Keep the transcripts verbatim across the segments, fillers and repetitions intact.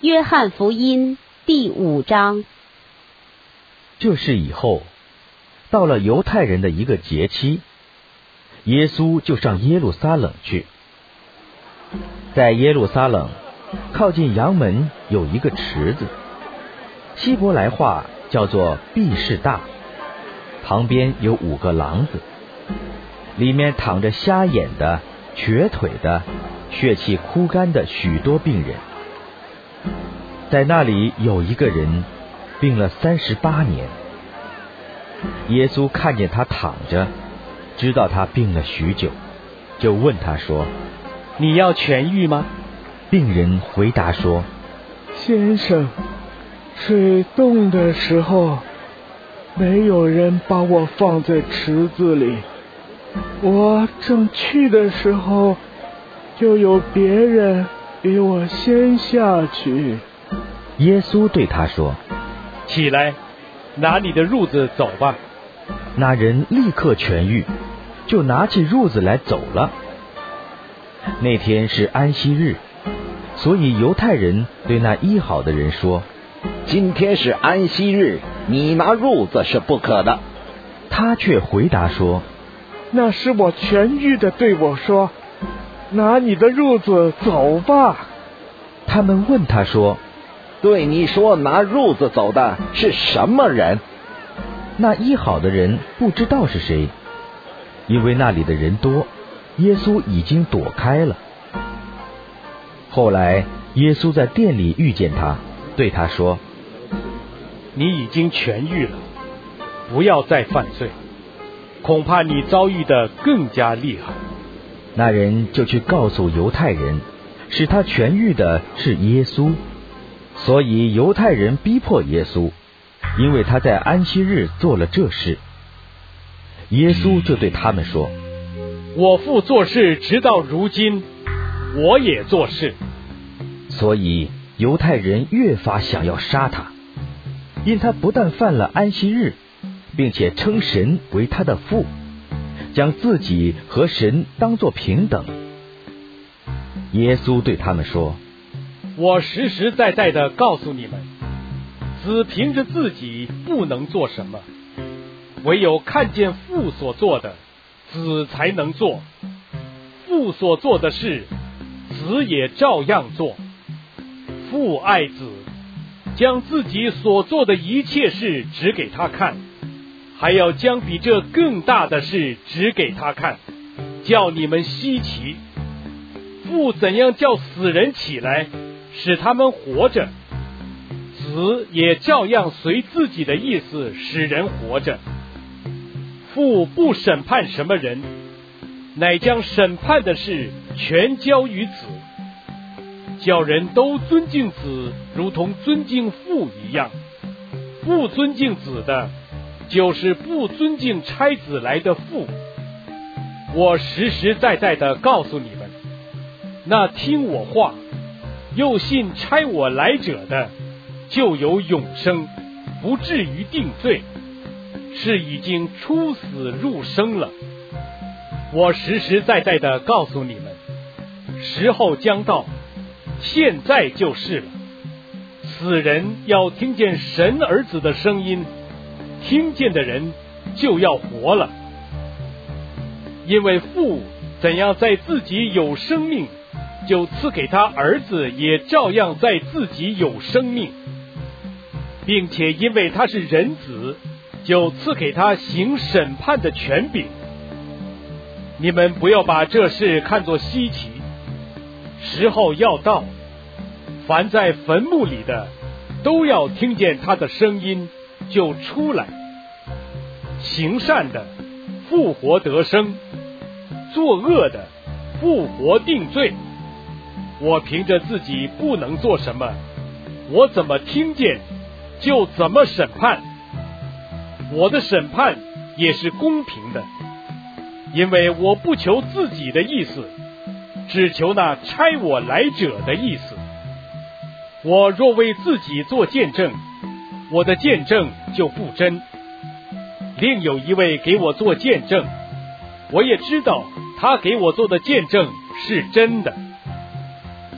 约翰福音第五章。 这事以后，到了犹太人的一个节期，耶稣就上耶路撒冷去。在耶路撒冷靠近阳门有一个池子，希伯来话叫做毕士大，旁边有五个廊子，里面躺着瞎眼的、瘸腿的、血气枯干的许多病人。在那里有一个人病了三十八年。耶稣看见他躺着，知道他病了许久，就问他说： 你要痊愈吗？ 病人回答说： 先生，水动的时候，没有人把我放在池子里，我正去的时候，就有别人比我先下去。 耶稣对他说： 起来，拿你的褥子走吧。 那人立刻痊愈，就拿起褥子来走了。那天是安息日，所以犹太人对那医好的人说： 今天是安息日，你拿褥子是不可的。 他却回答说： 那是我痊愈的对我说，拿你的褥子走吧。 他们问他说： 对你说拿褥子走的是什么人？ 那医好的人不知道是谁，因为那里的人多，耶稣已经躲开了。后来耶稣在店里遇见他，对他说： 你已经痊愈了，不要再犯罪，恐怕你遭遇的更加厉害。 那人就去告诉犹太人，使他痊愈的是耶稣。所以犹太人逼迫耶稣，因为他在安息日做了这事。耶稣就对他们说： 我父做事直到如今，我也做事。 所以犹太人越发想要杀他，因他不但犯了安息日，并且称神为他的父，将自己和神当作平等。耶稣对他们说： 我实实在在的告诉你们，子凭着自己不能做什么，唯有看见父所做的，子才能做。父所做的事，子也照样做。父爱子，将自己所做的一切事指给他看，还要将比这更大的事指给他看，叫你们稀奇。父怎样叫死人起来，使他们活着，子也照样随自己的意思使人活着。父不审判什么人，乃将审判的事全交于子，叫人都尊敬子，如同尊敬父一样。不尊敬子的，就是不尊敬差子来的父。我实实在在的告诉你们，那听我话又信差我来者的，就有永生，不至于定罪，是已经出死入生了。我实实在在的告诉你们，时候将到，现在就是了。死人要听见神儿子的声音，听见的人就要活了。因为父怎样在自己有生命，就赐给他儿子也照样在自己有生命，并且因为他是人子，就赐给他行审判的权柄。你们不要把这事看作稀奇，时候要到，凡在坟墓里的都要听见他的声音，就出来。行善的复活得生，作恶的复活定罪。我凭着自己不能做什么，我怎么听见就怎么审判。我的审判也是公平的，因为我不求自己的意思，只求那差我来者的意思。我若为自己做见证，我的见证就不真。另有一位给我做见证，我也知道他给我做的见证是真的。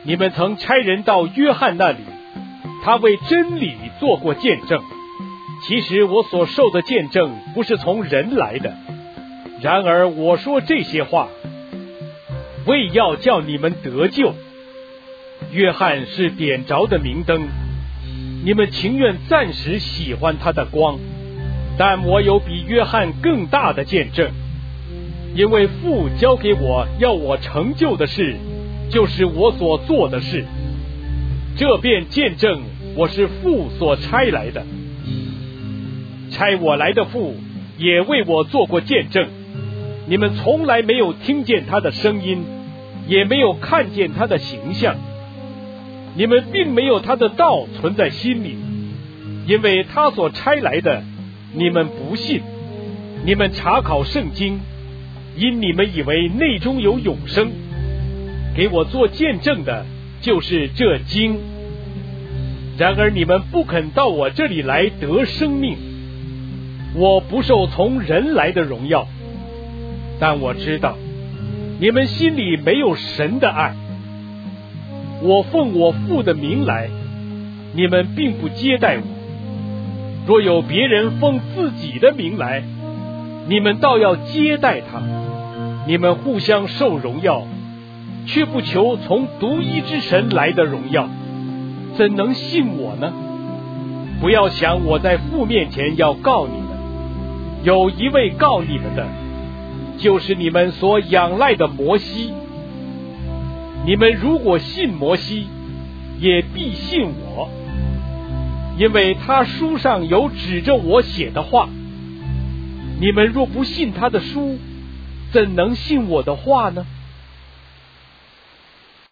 你们曾差人到约翰那里，他为真理做过见证。其实我所受的见证不是从人来的，然而我说这些话，为要叫你们得救。约翰是点着的明灯，你们情愿暂时喜欢他的光，但我有比约翰更大的见证，因为父交给我要我成就的事，就是我所做的事，这便见证我是父所差来的。差我来的父也为我做过见证，你们从来没有听见他的声音，也没有看见他的形象，你们并没有他的道存在心里，因为他所差来的你们不信。你们查考圣经，因你们以为内中有永生，给我做见证的就是这经。然而你们不肯到我这里来得生命。我不受从人来的荣耀，但我知道你们心里没有神的爱。我奉我父的名来，你们并不接待我。若有别人奉自己的名来，你们倒要接待他。你们互相受荣耀，却不求从独一之神来的荣耀，怎能信我呢？不要想我在父面前要告你们，有一位告你们的，就是你们所仰赖的摩西。你们如果信摩西，也必信我，因为他书上有指着我写的话。你们若不信他的书，怎能信我的话呢？